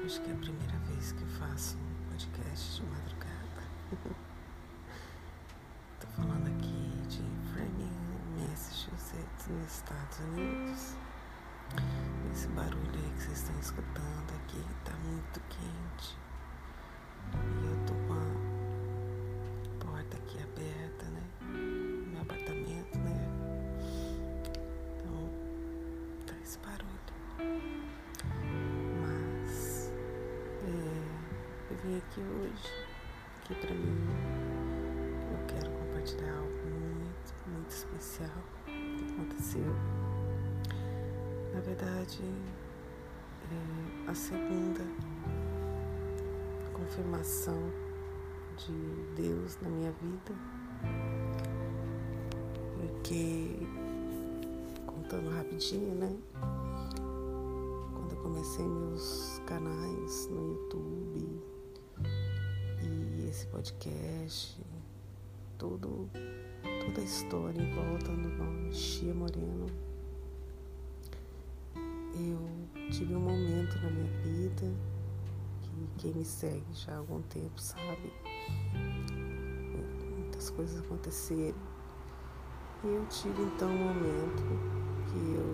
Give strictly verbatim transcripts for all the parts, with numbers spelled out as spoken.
Acho que é a primeira vez que eu faço um podcast de madrugada. Tô falando aqui de Framingham, Massachusetts, nos Estados Unidos. Esse barulho aí que vocês estão escutando aqui tá muito quente. E eu tô com a porta aqui aberta, né? Meu apartamento, né? Então, tá esse barulho. Mas é, eu vim aqui hoje, aqui pra mim, eu quero compartilhar algo muito, muito especial que aconteceu. Na verdade, é a segunda confirmação de Deus na minha vida, porque, contando rapidinho, né? Quando eu comecei meus canais no YouTube e esse podcast, tudo, toda a história em volta do nome Chia Moreno, eu tive um momento na minha vida que quem me segue já há algum tempo sabe, muitas coisas aconteceram e eu tive então um momento que eu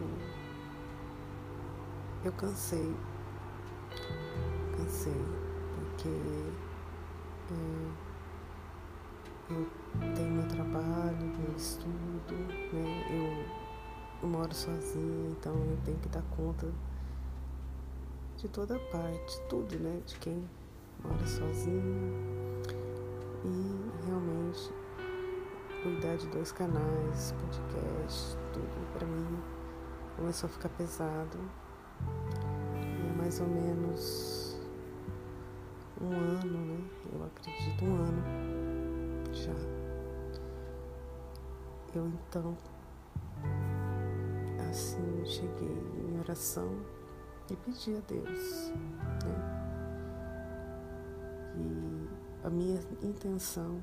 eu cansei cansei porque é, eu tenho meu trabalho, meu estudo, né? eu Eu moro sozinha, então eu tenho que dar conta de toda parte, tudo, né? De quem mora sozinho. E realmente cuidar de dois canais, podcast, tudo pra mim começou a ficar pesado. E é mais ou menos um ano, né? Eu acredito, um ano já. Eu então assim, cheguei em oração e pedi a Deus, né? E a minha intenção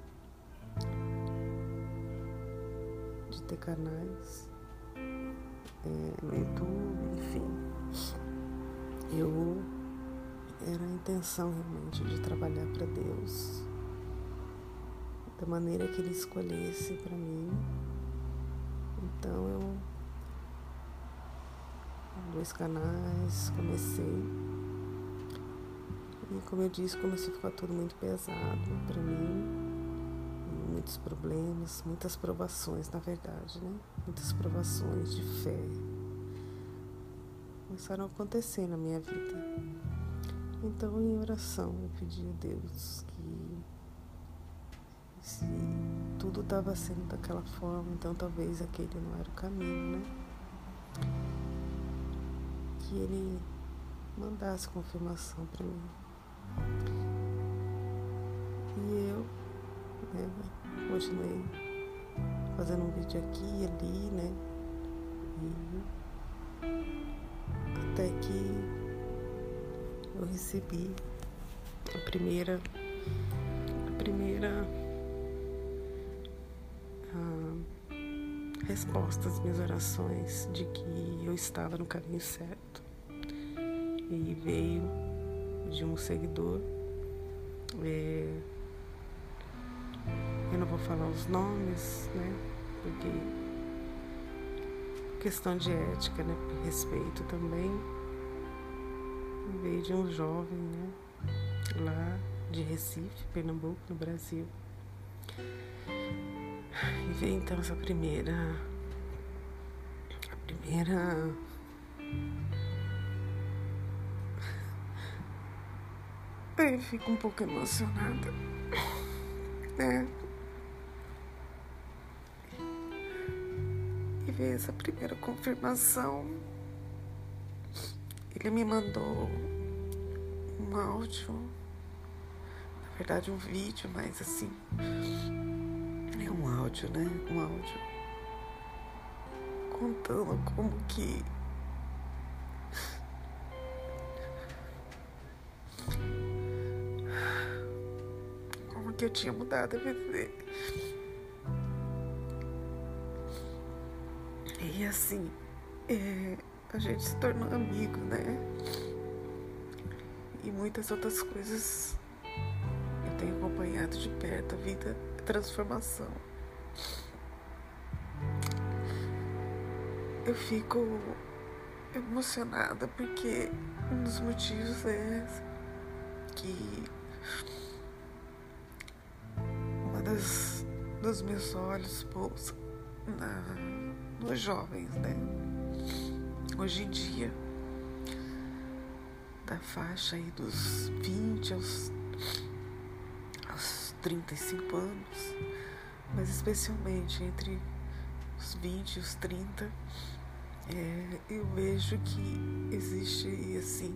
de ter canais é, no YouTube, enfim, eu era a intenção realmente de trabalhar para Deus da maneira que Ele escolhesse para mim. Então eu dois canais, comecei e, como eu disse, começou a ficar tudo muito pesado para mim, muitos problemas, muitas provações, na verdade, né? Muitas provações de fé começaram a acontecer na minha vida. Então, em oração, eu pedi a Deus que, se tudo estava sendo daquela forma, então talvez aquele não era o caminho, né? Que Ele mandasse confirmação para mim. E eu, né, continuei fazendo um vídeo aqui e ali, né? E até que eu recebi a primeira, a primeira a resposta às minhas orações de que eu estava no caminho certo. E veio de um seguidor, é, eu não vou falar os nomes, né, porque questão de ética, né, por respeito também. E veio de um jovem, né, lá de Recife, Pernambuco, no Brasil. E veio então essa primeira, a primeira eu fico um pouco emocionada, né? E ver essa primeira confirmação. Ele me mandou um áudio, na verdade um vídeo, mas assim, é um áudio, né? Um áudio contando como que que eu tinha mudado a vida dele. E assim, é, a gente se tornou amigo, né? e muitas outras coisas eu tenho acompanhado de perto a vida, a transformação. Eu fico emocionada porque um dos motivos é que uma das dos meus olhos pousa na, nos jovens, né? Hoje em dia, da faixa aí dos vinte aos, aos trinta e cinco anos, mas especialmente entre os vinte e os trinta, é, eu vejo que existe, assim,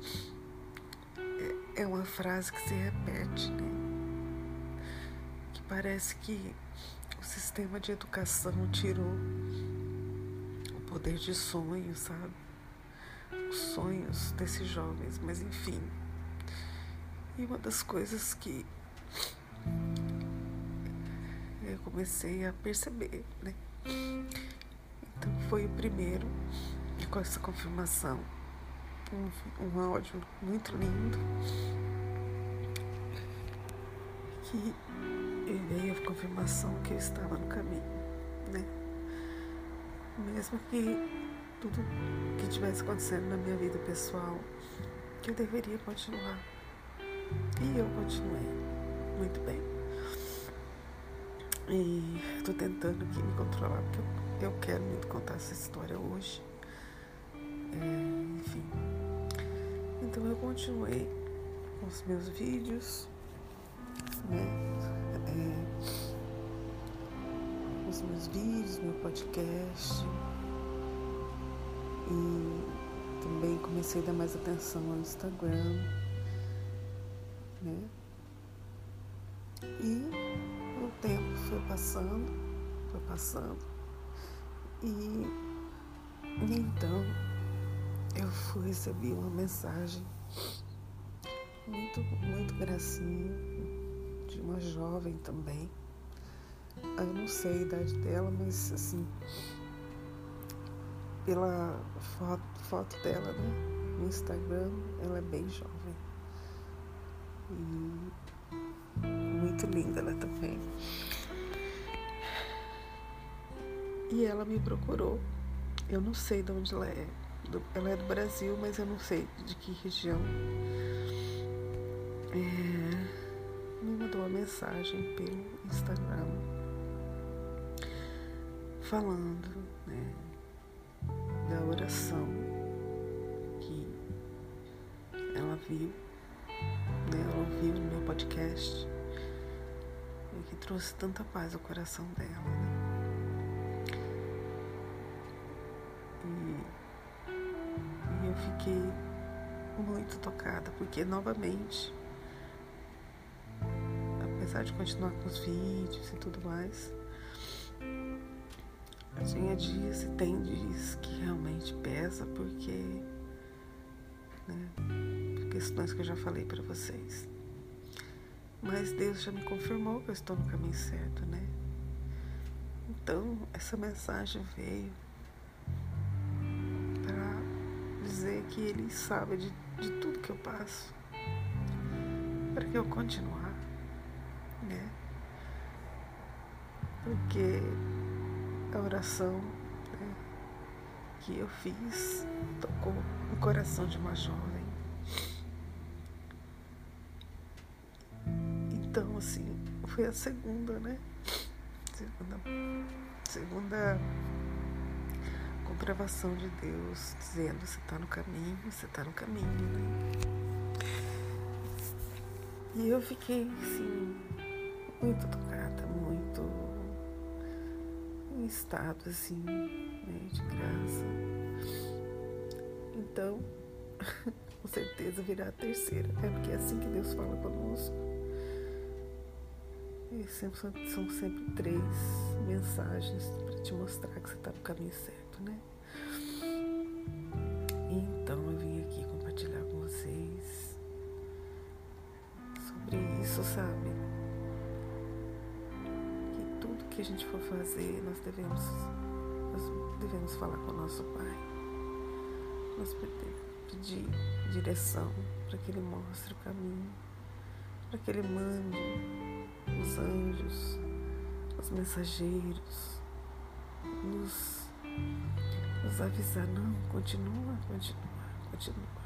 é, é uma frase que se repete, né? Que parece que o sistema de educação tirou o poder de sonho, sabe? Os sonhos desses jovens, mas enfim. E uma das coisas que eu comecei a perceber, né? Então foi o primeiro, e com essa confirmação, um, um áudio muito lindo, que veio a confirmação que eu estava no caminho, né? Mesmo que tudo que estivesse acontecendo na minha vida pessoal, que eu deveria continuar. E eu continuei muito bem. E estou tentando aqui me controlar, porque eu, eu quero muito contar essa história hoje. É, enfim. Então eu continuei com os meus vídeos, né? É, os meus vídeos, meu podcast. E também comecei a dar mais atenção ao Instagram, né? E o tempo foi passando, foi passando. E, e então eu fui receber uma mensagem muito, muito gracinha de uma jovem também. Eu não sei a idade dela, mas assim, pela foto, foto dela, né, no Instagram, ela é bem jovem. E muito linda ela também. E ela me procurou. Eu não sei de onde ela é. Ela é do Brasil, mas eu não sei de que região. É, me mandou uma mensagem pelo Instagram falando, né, da oração que ela viu, né, ela ouviu no meu podcast e que trouxe tanta paz ao coração dela, né? E, e eu fiquei muito tocada, porque novamente, apesar de continuar com os vídeos e tudo mais, tinha dias e tem dias que realmente pesa, porque, né, por questões que eu já falei para vocês. Mas Deus já me confirmou que eu estou no caminho certo, né? Então, essa mensagem veio para dizer que Ele sabe de, de tudo que eu passo, para que eu continuar, né? Porque a oração, né, que eu fiz tocou o coração de uma jovem. Então, assim, foi a segunda, né? Segunda, segunda comprovação de Deus, dizendo: você está no caminho, você está no caminho, né? E eu fiquei, assim, muito tocada, muito em estado, assim, né, de graça. Então, com certeza virá a terceira, é porque é assim que Deus fala conosco. E sempre, são sempre três mensagens para te mostrar que você está no caminho certo, né? Então eu vim aqui compartilhar com vocês sobre isso, sabe? Que tudo que a gente for fazer, nós devemos, nós devemos falar com o nosso Pai. Nós pedimos pedir direção, para que Ele mostre o caminho, para que Ele mande os anjos, os mensageiros, nos, nos avisar, não, continua, continua, continua.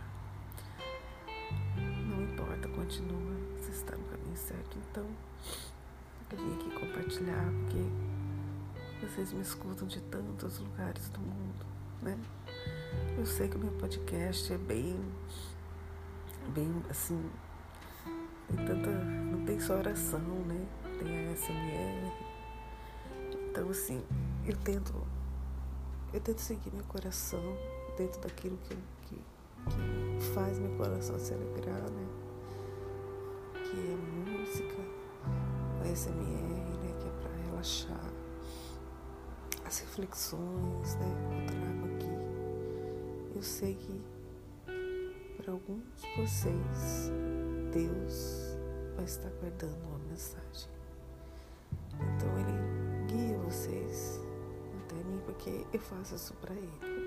Não importa, continua, você está no caminho certo. Então, eu vim aqui compartilhar, porque vocês me escutam de tantos lugares do mundo, né? Eu sei que o meu podcast é bem, bem assim, tem tanta, não tem só oração, né? Tem a S M R. Então, assim, eu tento, eu tento seguir meu coração dentro daquilo que, que, que faz meu coração se alegrar, né? Que é a música, a S M R, né? Que é para relaxar, as reflexões, né? Eu trago aqui. Eu sei que para alguns de vocês, Deus vai estar guardando uma mensagem. Então Ele guia vocês até mim, porque eu faço isso para Ele.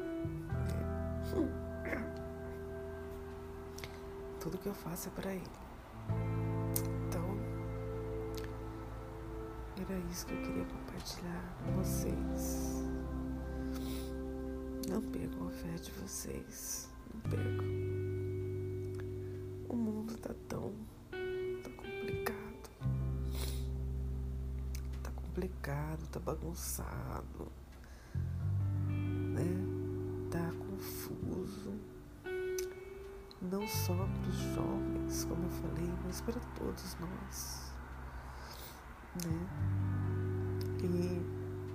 Né? Tudo que eu faço é para Ele. Então, era isso que eu queria compartilhar com vocês. Não percam a fé de vocês. Não percam. O mundo tá tão, tão complicado. Tá complicado, tá bagunçado, né? Tá confuso. Não só para os jovens, como eu falei, mas para todos nós, né? E,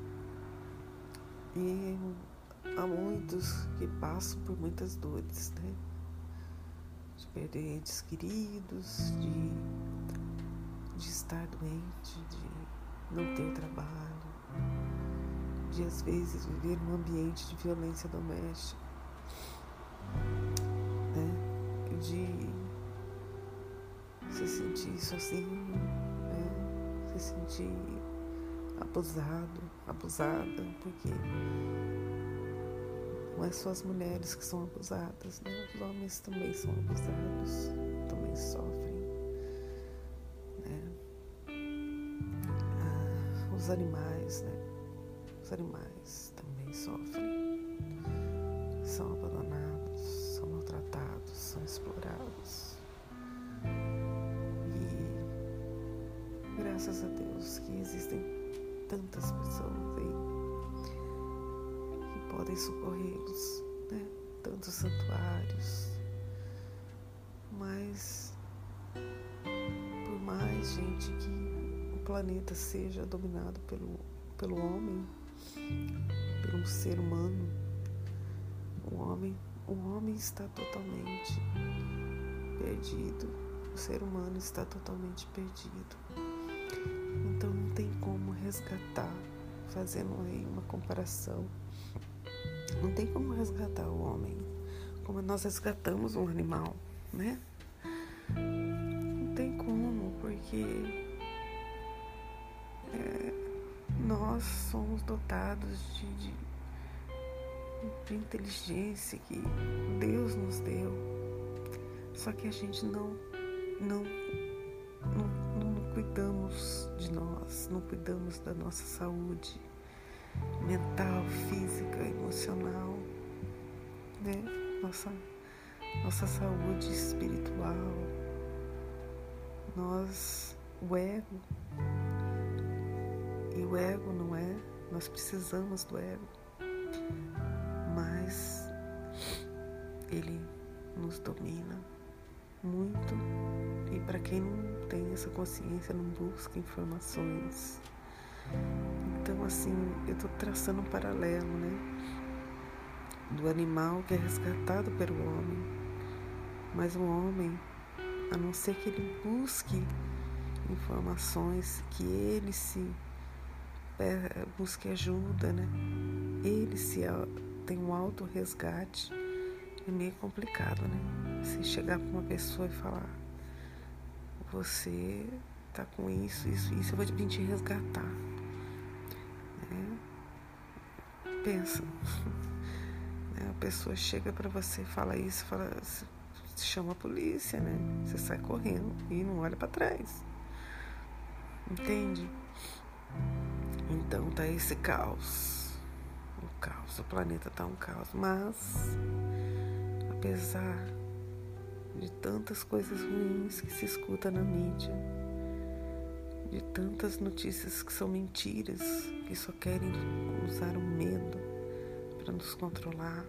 e há muitos que passam por muitas dores, né? De perder entes queridos, de, de estar doente, de não ter trabalho, de às vezes viver num ambiente de violência doméstica, né? De se sentir sozinho, né? Se sentir abusado, abusada, porque não é só as mulheres que são abusadas, né? Os homens também são abusados, também sofrem, né? Ah, os animais, né? Os animais também sofrem, são abandonados, são maltratados, são explorados. E graças a Deus que existem tantas pessoas aí que podem socorrê-los, né? Tantos santuários. Mas por mais, gente, que o planeta seja dominado pelo, pelo homem, pelo ser humano, o homem, o homem está totalmente perdido. O ser humano está totalmente perdido. Então não tem como resgatar, fazendo aí uma comparação, não tem como resgatar o homem como nós resgatamos um animal, né? Não tem como, porque é, nós somos dotados de, de, de inteligência que Deus nos deu, só que a gente não, não, não, não cuidamos de nós, não cuidamos da nossa saúde mental, física, emocional, né? Nossa, nossa saúde espiritual, nós, o ego, e o ego não é, nós precisamos do ego, mas ele nos domina muito, e para quem não tem essa consciência, não busca informações. Então, assim, eu estou traçando um paralelo, né? Do animal que é resgatado pelo homem. Mas o homem, a não ser que ele busque informações, que ele se busque ajuda, né? Ele se tem um auto-resgate, é meio complicado, né? Se chegar para uma pessoa e falar, você tá com isso, isso, isso, eu vou vir te resgatar. Né? Pensa. A pessoa chega para você e fala isso, fala, chama a polícia, né? Você sai correndo e não olha pra trás. Entende? Então tá esse caos. O caos, o planeta tá um caos. Mas, apesar de tantas coisas ruins que se escuta na mídia, de tantas notícias que são mentiras, que só querem usar o medo para nos controlar,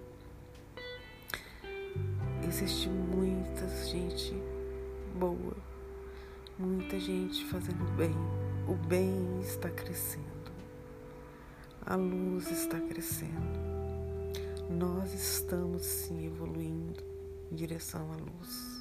existe muita gente boa, muita gente fazendo bem. O bem está crescendo, a luz está crescendo. Nós estamos sim evoluindo em direção à luz,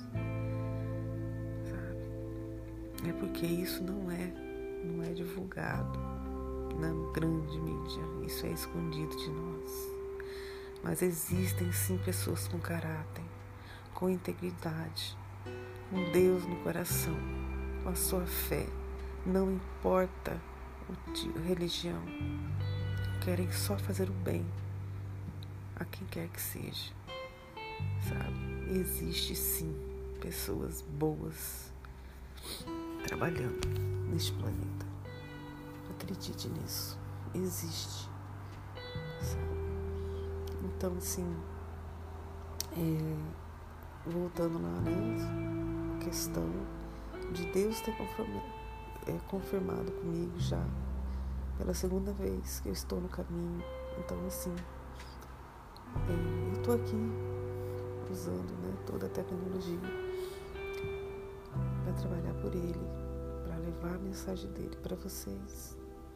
sabe? É porque isso não é, não é divulgado na grande mídia, isso é escondido de nós. Mas existem sim pessoas com caráter, com integridade, com Deus no coração, com a sua fé, não importa a religião, querem só fazer o bem a quem quer que seja, sabe? Existe sim pessoas boas trabalhando neste planeta. Acredite nisso, existe, sabe? Então, assim, é, voltando lá, né, a questão de Deus ter confirmado, é, confirmado comigo já pela segunda vez que eu estou no caminho. Então, assim, é, eu estou aqui usando, né, toda a tecnologia para trabalhar por Ele, para levar a mensagem dele para vocês,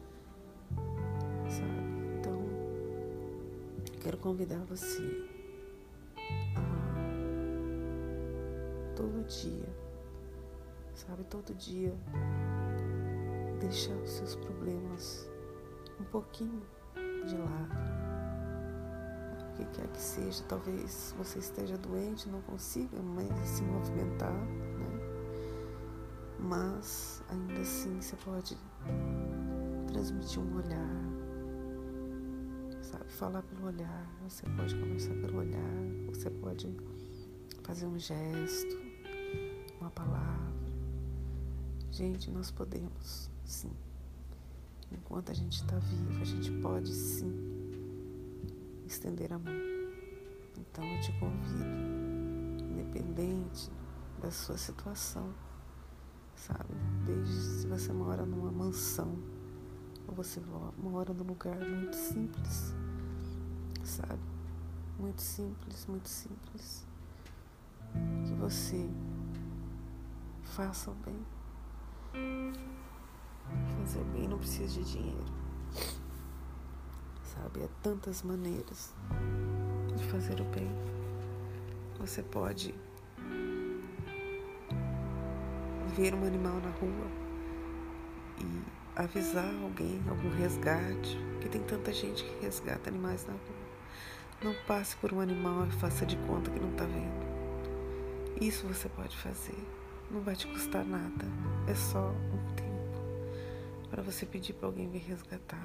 sabe? Então, quero convidar você a todo dia, sabe, todo dia deixar os seus problemas um pouquinho de lado. O que quer que seja, talvez você esteja doente, não consiga mais se movimentar, né? Mas ainda assim você pode transmitir um olhar, sabe, falar pelo olhar, você pode conversar pelo olhar, você pode fazer um gesto, uma palavra. Gente, nós podemos, sim. Enquanto a gente está vivo, a gente pode, sim, estender a mão. Então, eu te convido, independente da sua situação, sabe? Desde se você mora numa mansão, ou você mora num lugar muito simples, sabe? Muito simples, muito simples. Que você faça o bem. Fazer o bem não precisa de dinheiro, sabe? Há tantas maneiras de fazer o bem. Você pode ver um animal na rua e avisar alguém, algum resgate, que tem tanta gente que resgata animais na rua. Não passe por um animal e faça de conta que não está vendo. Isso você pode fazer. Não vai te custar nada. É só um tempo para você pedir para alguém vir resgatar,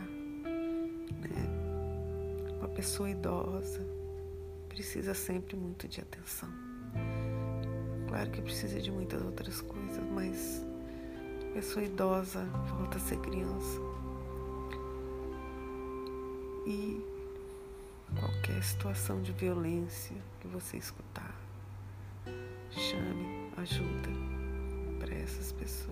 né? Uma pessoa idosa precisa sempre muito de atenção. Claro que precisa de muitas outras coisas, mas a pessoa idosa volta a ser criança. E qualquer situação de violência que você escutar, chame ajuda para essas pessoas.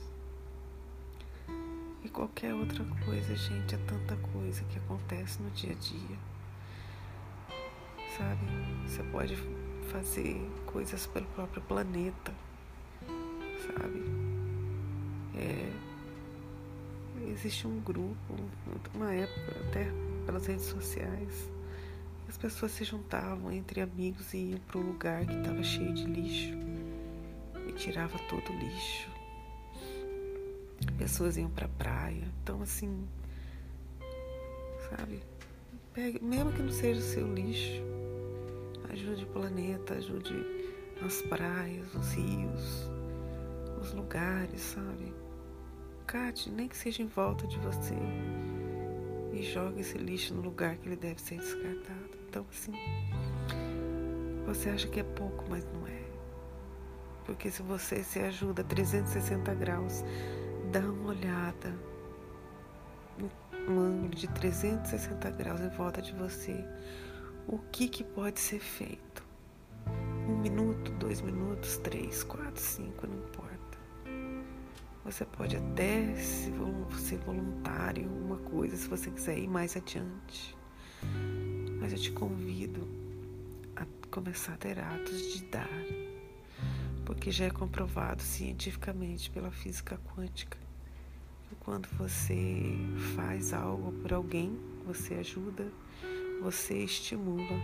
E qualquer outra coisa, gente, é tanta coisa que acontece no dia a dia, sabe? Você pode fazer coisas pelo próprio planeta, sabe? É, existe um grupo, uma época, até pelas redes sociais, as pessoas se juntavam entre amigos e iam para um lugar que estava cheio de lixo e tirava todo o lixo. Pessoas iam para a praia. Então, assim, sabe, pegue, mesmo que não seja o seu lixo, ajude o planeta, ajude as praias, os rios, os lugares, sabe? Cate, nem que seja em volta de você, e jogue esse lixo no lugar que ele deve ser descartado. Então, assim, você acha que é pouco, mas não é. Porque se você se ajuda trezentos e sessenta graus, dá uma olhada, um ângulo de trezentos e sessenta graus em volta de você. O que, que pode ser feito? Um minuto, dois minutos, três, quatro, cinco, não importa. Você pode até ser voluntário, uma coisa, se você quiser ir mais adiante. Mas eu te convido a começar a ter atos de dar. Porque já é comprovado cientificamente pela física quântica que quando você faz algo por alguém, você ajuda, você estimula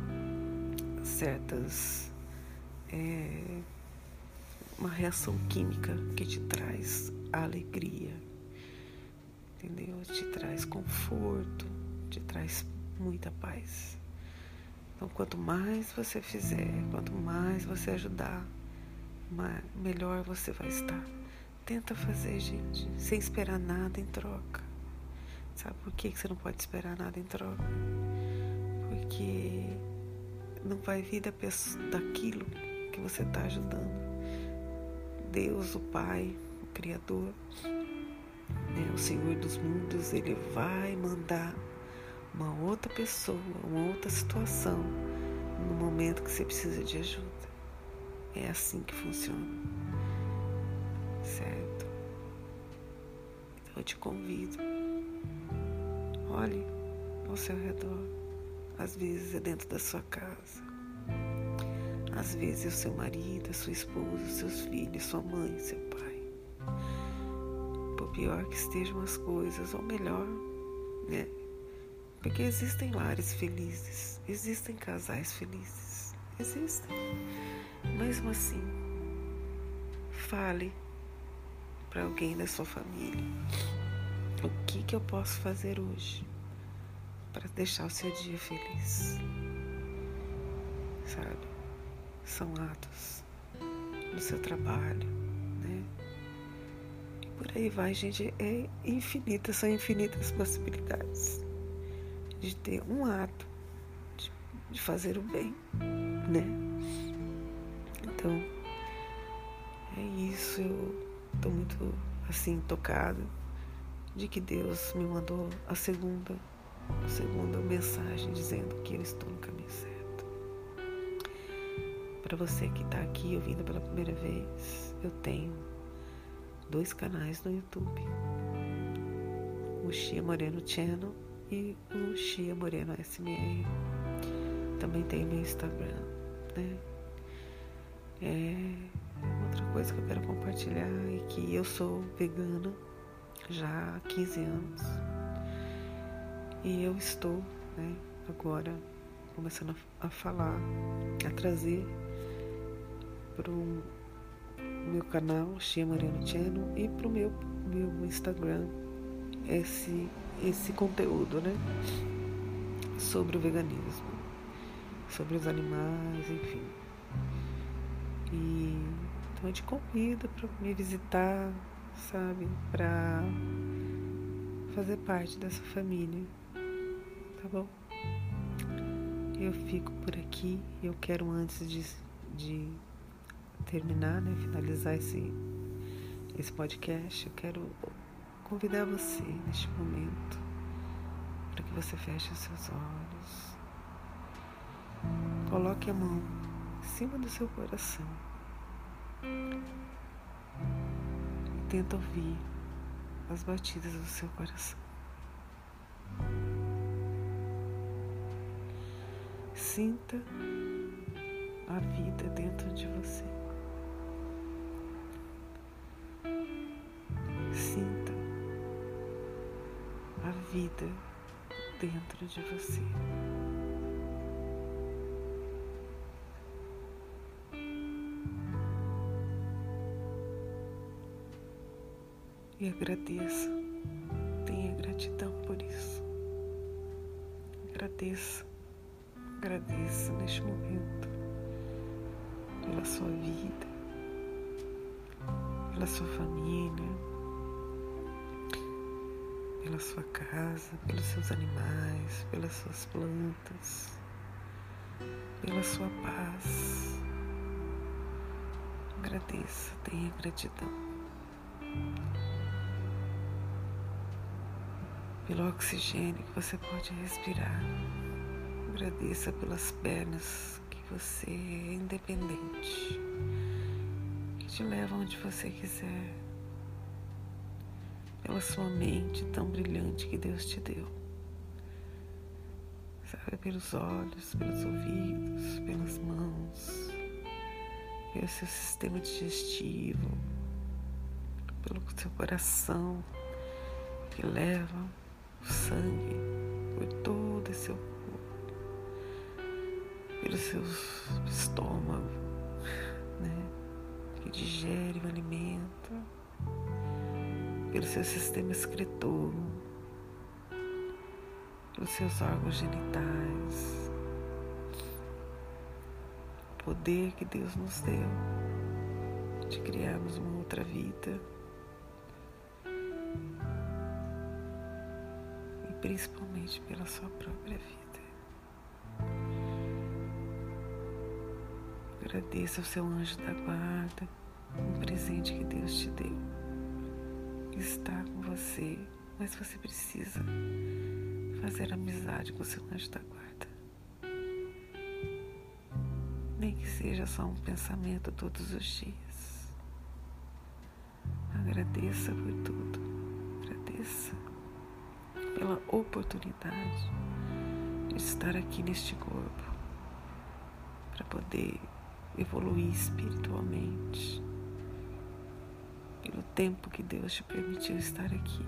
certas... É, uma reação química que te traz alegria, entendeu? Te traz conforto, te traz muita paz. Então, quanto mais você fizer, quanto mais você ajudar, melhor você vai estar. Tenta fazer, gente, sem esperar nada em troca. Sabe por que você não pode esperar nada em troca? Porque não vai vir da pessoa, daquilo que você está ajudando. Deus, o Pai, o Criador, né, o Senhor dos mundos, Ele vai mandar uma outra pessoa, uma outra situação no momento que você precisa de ajuda. É assim que funciona, certo? Então eu te convido, olhe ao seu redor. Às vezes é dentro da sua casa, às vezes é o seu marido, a sua esposa, os seus filhos, sua mãe, seu pai. Por pior que estejam as coisas, ou melhor, né? Porque existem lares felizes, existem casais felizes, existem. Mesmo assim, fale para alguém da sua família: o que que eu posso fazer hoje para deixar o seu dia feliz? Sabe? São atos no seu trabalho, né? E por aí vai, gente. É infinita, são infinitas possibilidades de ter um ato de, de fazer o bem, né? Então, é isso. Eu tô muito, assim, tocada de que Deus me mandou a segunda, a segunda mensagem dizendo que eu estou no caminho certo. Para você que está aqui ouvindo pela primeira vez, eu tenho dois canais no YouTube, o Chia Moreno Channel e o Chia Moreno S M R. Também tem meu Instagram, né? É, outra coisa que eu quero compartilhar é que eu sou vegana já há quinze anos e eu estou, né, agora começando a, a falar, a trazer para o meu canal Chia Moreno Channel e para o meu, meu Instagram esse, esse conteúdo, né, sobre o veganismo, sobre os animais, enfim. E então eu te convido para me visitar, sabe, para fazer parte dessa família, tá bom? Eu fico por aqui. Eu quero, antes de, de terminar, né, finalizar esse, esse podcast, eu quero convidar você neste momento para que você feche os seus olhos, coloque a mão em cima do seu coração e tenta ouvir as batidas do seu coração. Sinta a vida dentro de você. Sinta a vida dentro de você. E agradeça. Tenha gratidão por isso. Agradeça. Agradeça neste momento pela sua vida, pela sua família, pela sua casa, pelos seus animais, pelas suas plantas, pela sua paz. Agradeça, tenha gratidão pelo oxigênio que você pode respirar. Agradeça pelas pernas que você é independente, que te levam onde você quiser, pela sua mente tão brilhante que Deus te deu. Sabe, pelos olhos, pelos ouvidos, pelas mãos, pelo seu sistema digestivo, pelo seu coração que leva o sangue por todo esse seu corpo, pelo seu estômago, né, que digere o alimento, pelo seu sistema excretor, pelos seus órgãos genitais, o poder que Deus nos deu de criarmos uma outra vida, e principalmente pela sua própria vida. Agradeça ao seu anjo da guarda, um presente que Deus te deu, que está com você, mas você precisa fazer amizade com o seu anjo da guarda. Nem que seja só um pensamento todos os dias. Agradeça por tudo. Agradeça pela oportunidade de estar aqui neste corpo para poder evoluir espiritualmente. Pelo tempo que Deus te permitiu estar aqui.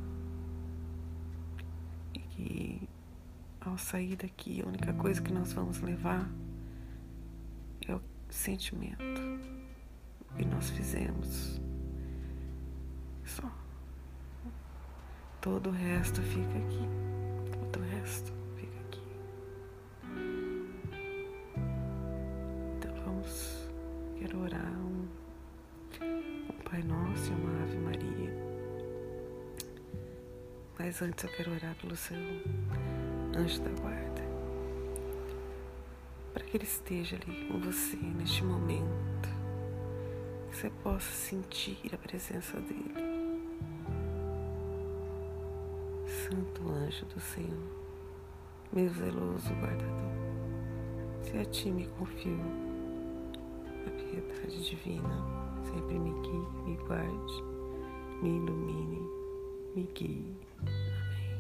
E que ao sair daqui, a única coisa que nós vamos levar é o sentimento que nós fizemos. Só. Todo o resto fica aqui. Todo o resto fica aqui. Então vamos, quero orar um, um Pai Nosso e uma Ave Maria. Mas antes eu quero orar pelo seu anjo da guarda, para que ele esteja ali com você neste momento, que você possa sentir a presença dele. Santo anjo do Senhor, meu zeloso guardador, se a ti me confio, a piedade divina sempre me guie, me guarde, me ilumine, me guie. Amém.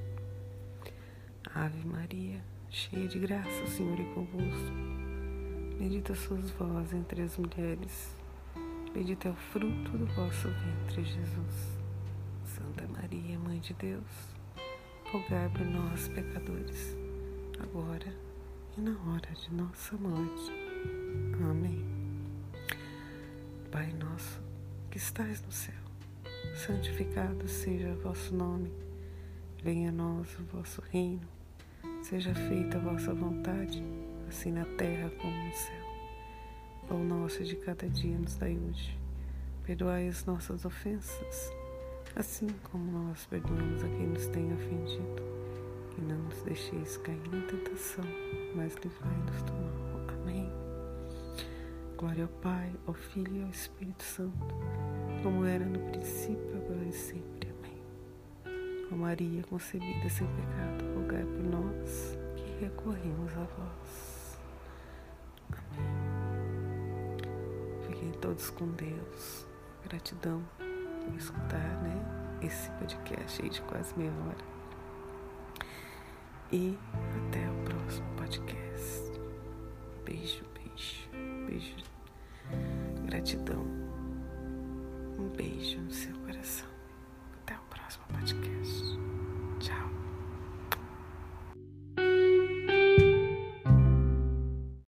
Ave Maria, cheia de graça, o Senhor é convosco. Bendita sois vós entre as mulheres, bendito é o fruto do vosso ventre, Jesus. Santa Maria, Mãe de Deus, rogai por nós, pecadores, agora e na hora de nossa morte. Amém. Pai nosso, que estais no céu, santificado seja o vosso nome. Venha a nós o vosso reino. Seja feita a vossa vontade, assim na terra como no céu. O pão nosso de cada dia nos dai hoje. Perdoai as nossas ofensas, assim como nós perdoamos a quem nos tem ofendido. E não nos deixeis cair na tentação, mas livrai-nos do mal. Amém. Glória ao Pai, ao Filho e ao Espírito Santo, como era no princípio, agora e sempre. Amém. Ó Maria, concebida sem pecado, rogai por nós que recorremos a vós. Amém. Fiquem todos com Deus. Gratidão por escutar, né, esse podcast aí de quase meia hora. E até o próximo podcast. Beijo, beijo, beijo. Gratidão. Um beijo no seu coração. Até o próximo podcast.